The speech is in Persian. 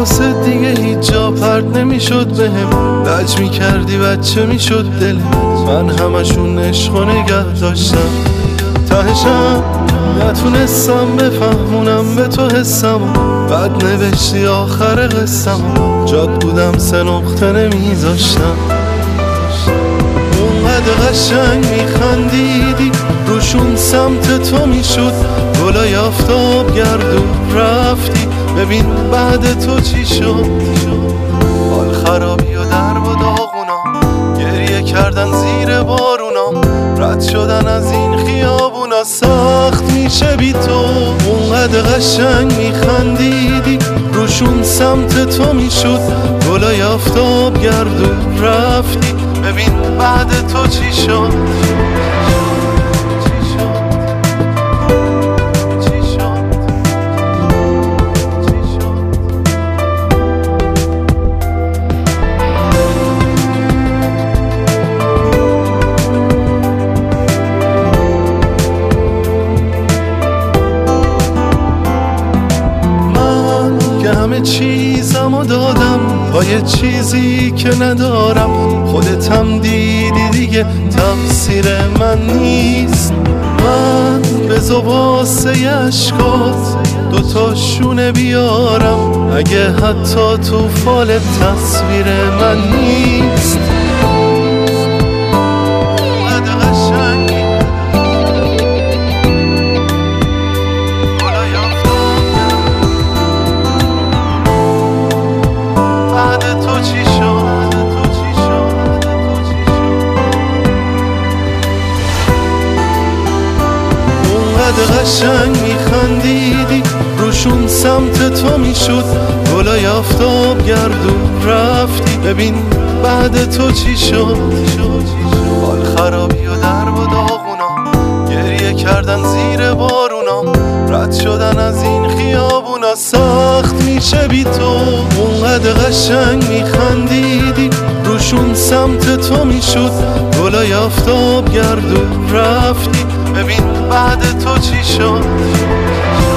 واسه دیگه هیچ جا پرد نمیشد بهم، لج میکردی بچه میشد دلم، من همشون عشق و نگه داشتم. تهشم نتونستم بفهمونم به تو حسم، بعد نوشتی آخر قصم، جاد بودم 3 نقطه نمیذاشتم. اونقدر قشنگ میخندیدی روشون سمت تو میشد، گلای آفتاب گردون رفتی، ببین بعد تو چی شد. حال خرابی و درب و داغونا، گریه کردن زیر بارونا، رد شدن از این خیابونا سخت میشه بی تو. اونقدر قشنگ میخندیدی روشون سمت تو میشد، گلای آفتاب گردون رفتی، ببین بعد تو چی شد. همه چیزمو دادم با یه چیزی که ندارم، خودتم دیدی دیگه تقصیر من نیست. من به واسه اشکات 2 تا شونه بیارم، اگه حتی تو فال تصویر من نیست. قشنگ میخندیدی روشون سمت تو میشد، گلای آفتاب گردون رفتی، ببین بعد تو چی شد. حال خرابی و درب و داغونا، گریه کردن زیر بارونا، رد شدن از این خیابونا سخت میشه بی تو. اونقدر قشنگ میخندیدی روشون سمت تو میشد، گلای آفتاب گردون رفتی، ببین بعد تو چی شد.